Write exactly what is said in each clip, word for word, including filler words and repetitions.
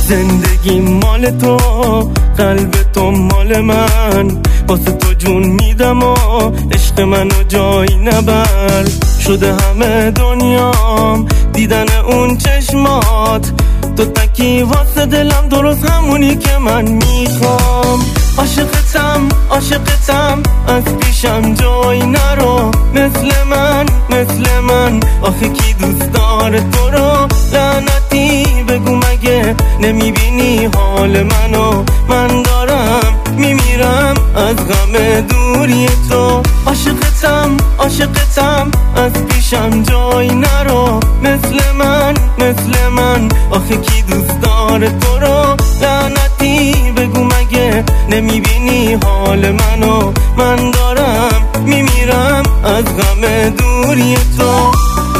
زندگی مال تو، قلب تو مال من، واسه تو جون میدم و عشق منو جایی نبر. شده همه دنیام دیدن اون چشمات، تو تکی واسه دلم درست همونی که من میخوام. عاشقتم عاشقتم از پیشم جایی نرو، مثل من مثل من آخه کی دوست داره تو رو؟ لعنتی بگو مگه نمیبینی حال منو؟ من دارم میمیرم از غم دوری تو. عاشقتم عاشقتم از پیشم جایی نرو، مثل من مثل من آخه کی دوست داره تو رو؟ لعنتی بگو مگه نمیبینی حال منو؟ من دارم میمیرم از غم دوری تو.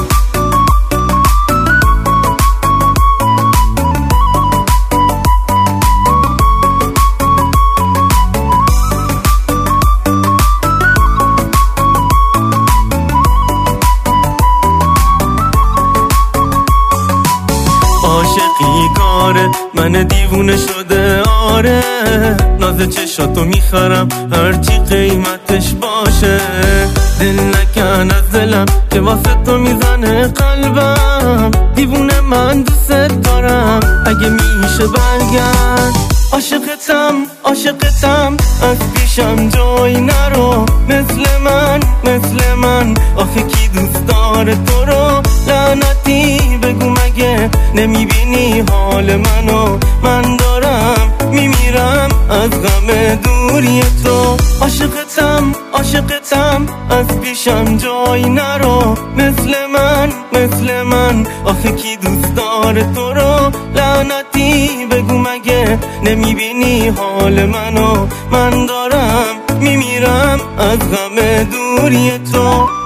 عاشقی کاره من دیوونه شده، آره ناز چشاتو میخرم هرچی قیمتش باشه. دل نکن از دلم که واسه تو میزنه قلبم، دیوونه من دوست دارم اگه میشه برگرد. عاشقتم عاشقتم از پیشم جایی نرو، مثل من مثل من آخه کی دوست داره تو رو؟ لعنتی بگو مگه نمیبینی حال منو؟ من دارم میمیرم از غم دوری تو. عاشقتم عاشقتم از پیشم جایی نرو، مثل من مثل من آخه کی دوست داره تو رو؟ لعنتی بگو مگه نمیبینی حال منو؟ من دارم میمیرم از غم دوری تو.